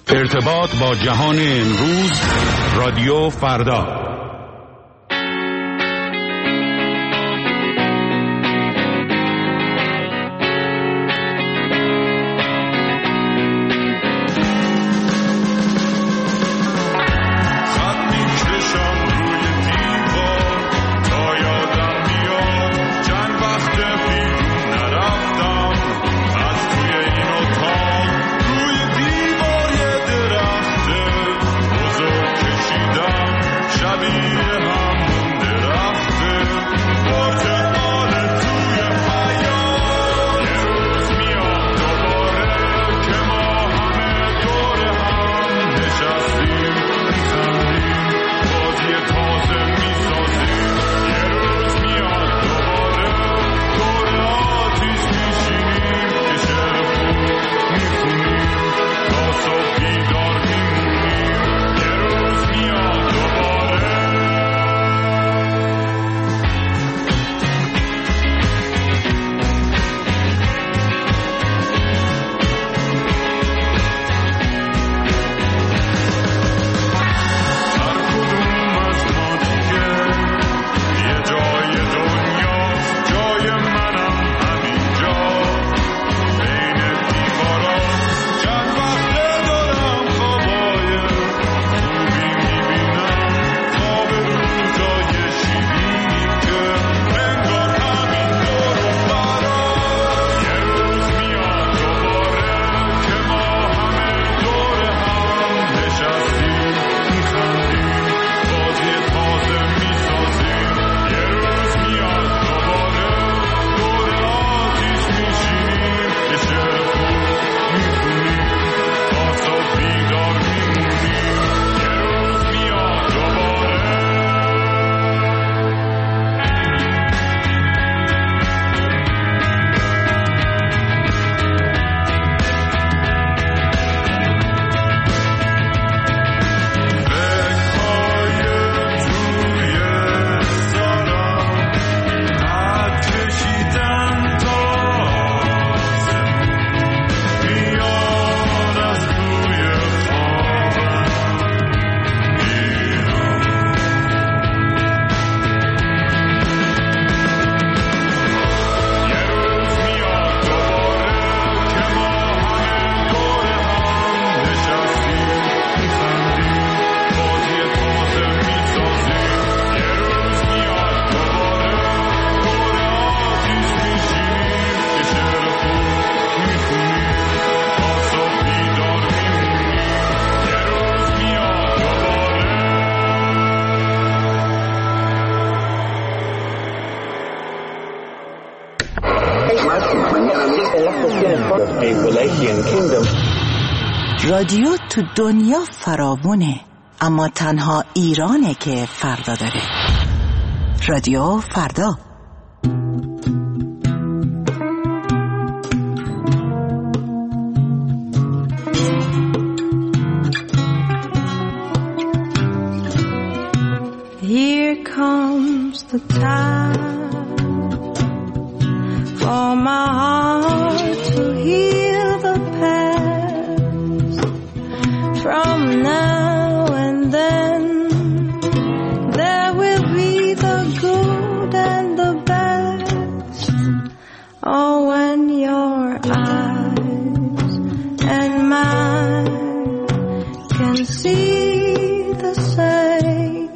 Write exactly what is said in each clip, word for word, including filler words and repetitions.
ارتباط با جهان امروز، رادیو فردا. رادیو تو دنیا فراوونه، اما تنها ایرانه که فردا داره. رادیو فردا. Here comes the time for my heart to heal the past. From now and then there will be the good and the best. Oh, when your eyes and mine can see the same.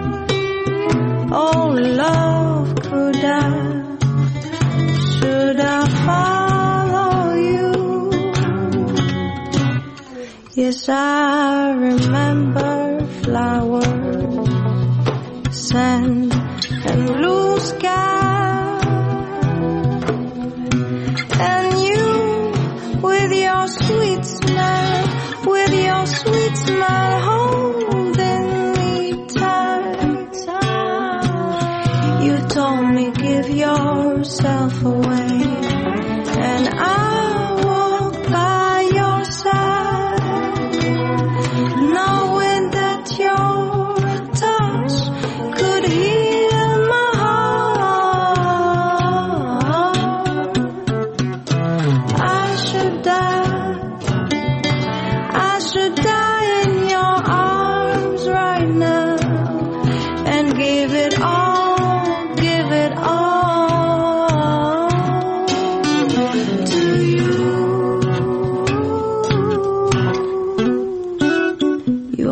Oh, love, could I, should I follow you? Yes, I remember flowers, sand, and blue sky. And you, with your sweet smile, with your sweet smile, holding me tight. You told me give yourself away, and I walk by your side, knowing that your touch could heal my heart.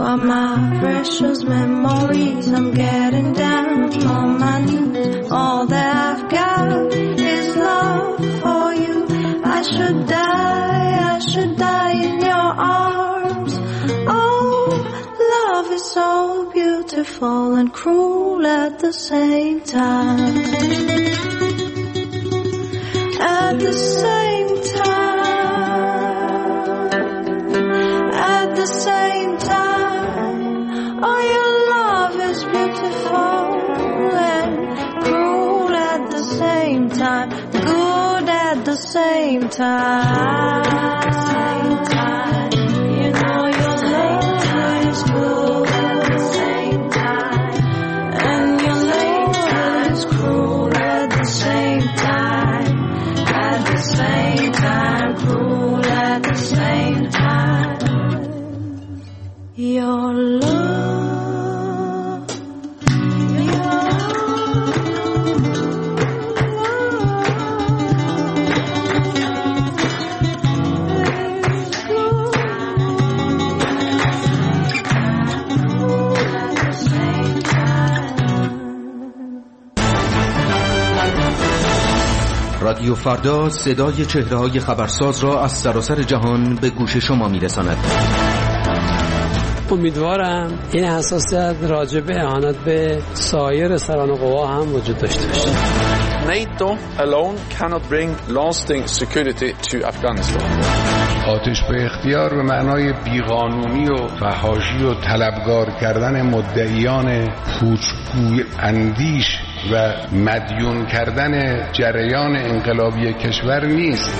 are my precious memories. I'm getting down on my knees. All that I've got is love for you. I should die, I should die in your arms. Oh, love is so beautiful and cruel at the same time. At the same time. At the same time. Oh, your love is beautiful and cruel at the same time. Good at the same time. Same time. You know your love is good at the same time. And your love is cruel at the same time. At the same time, cruel at the same time. Your love, your رادیو فردا صدای چهره‌های خبرساز را از سراسر جهان به گوش شما می‌رساند. امیدوارم این حساسیت راجع به اهانت به سایر سران قوا هم وجود داشته باشه. NATO alone cannot bring lasting security to Afghanistan. آتش به اختیار به معنای بیقانونی و فحاشی و طلبگار کردن مدعیان پوچگوی اندیش و مدیون کردن جریان انقلابی کشور نیست.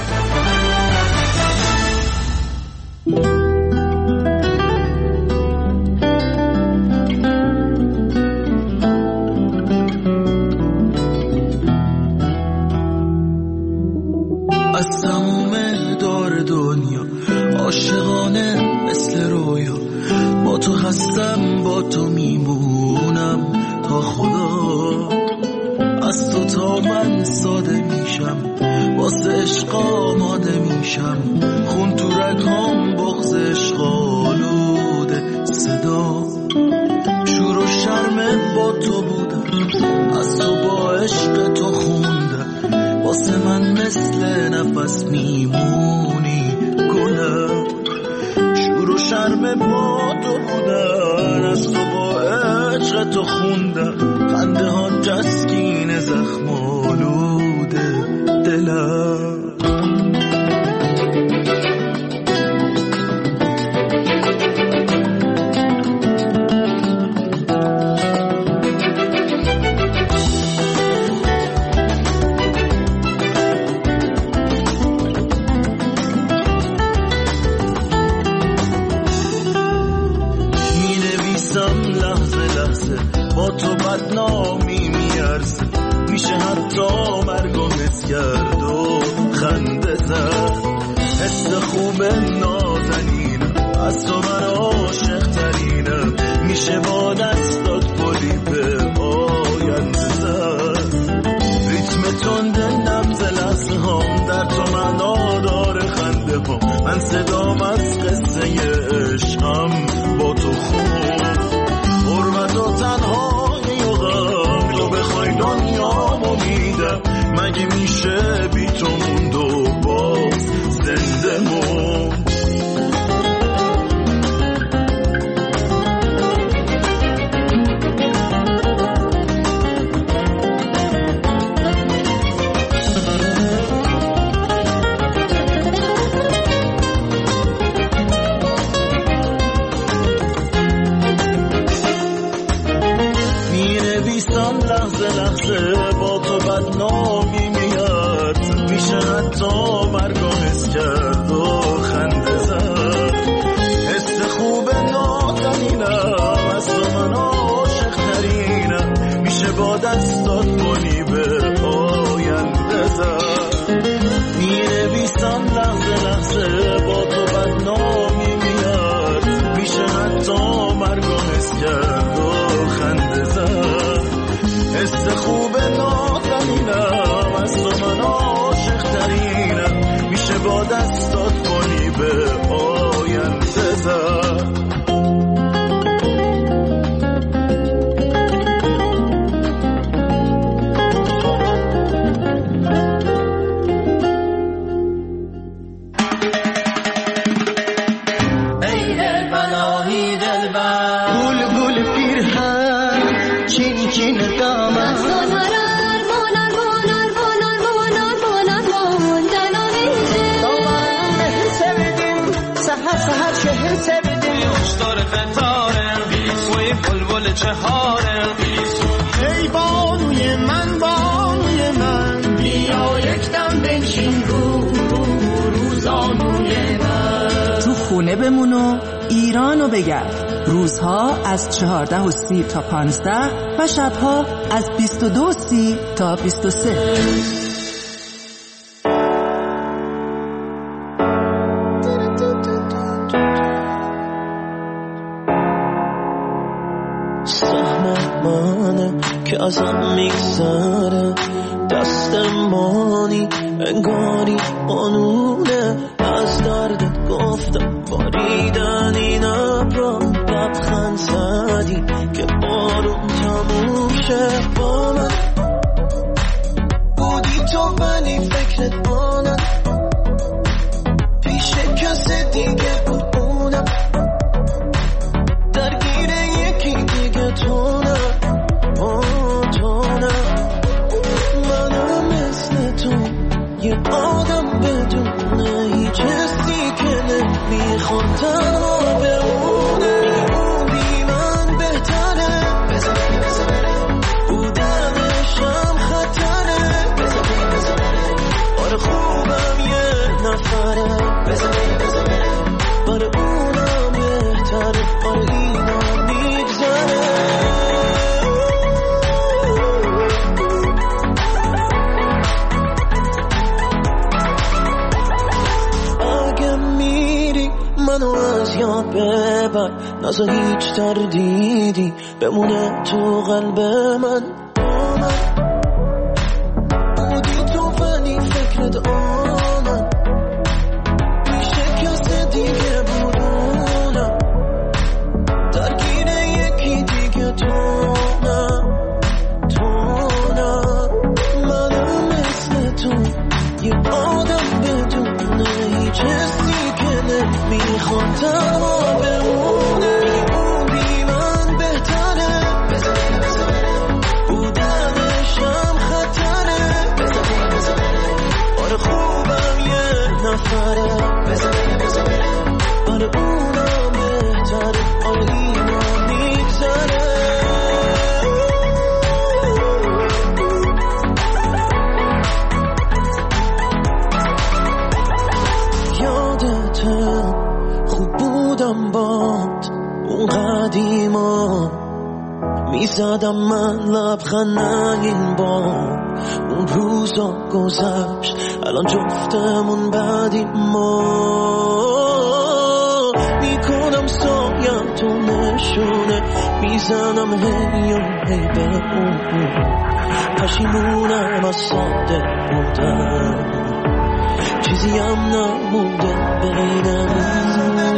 از تموم دار دنیا عاشقانه مثل رویا، با تو هستم با تو میمونم تا خدا. از تو تا من ساده میشم، واسه عشق آماده میشم، خون تو رگام بغض عشق آلوده صدا. شور و شرم با تو بودم، از تو با عشق تو خوندم، واسه من مثل نفس میمونی گلم. شور و شرم با تو بودن، از تو با عشق تو خوندم، خنده ها تسکین زخم آلوده دلم. با تو بدنامی میارزه، میشه حتی مرگو حس کرد و خنده زد. حس خوب نازنینم، از تو من عاشق ترینم، میشه با دستات پلی به آینده زد. ریتم تند نبض لحظه هم در تو معنا داره خنده هم، من صدام از قصه عشقم با تو خوب. حرمت و تنهایی و غم سهر شهر سبیده هشدار قطاره وی بلبل چهاره ای بانوی من بانوی من بیا یک دم بنشین رو روزانوی من. تو خونه بمون و ایرانو بگرد. روزها از چهارده و سی تا پانزده و شبها از بیست و دو و سی تا بیست و سه. سهم منه که ازم میگذره دست مانی انگاری قانونه از دردت گفتم باریدن این ابرا لبخند زدی که بارون تموشه با من بودی تو ولی فکرت آنم پیش کسی دیگه بود اونم درگیر یکی دیگه تو نه تو نه منم مثل تو یه آدم بدونه هیچ حسی که نمیخواد تنها بمونه اون بی من بهتره بودنشم خطره آره خوبم یه نفره آره اونم بهتره آره اینا میگذره منو از یاد ببر نزا هیچ تردیدی بمونه تو قلب من با من بودی تو ولی فکرت آمد پیش کسی دیگه بودونم درگیر یکی دیگه تو نه تو نه منو مثل تو یه آدم بدونه هیچ حسی که نمیخواد تنها بمونه اون بی من بهتره بودنشم خطره آره خوبم یه نفره آره اونم بهتره آره اینا میگذره یادته خوب بودم باد اون قدیما میزدم من لبخند این بار اون روزا گذشت الان جفتمون بعدی ما میکنم سایم تو نشونه میزنم هی و هی به اون پشیمونم از ساده بودم چیزی هم نمونده بینم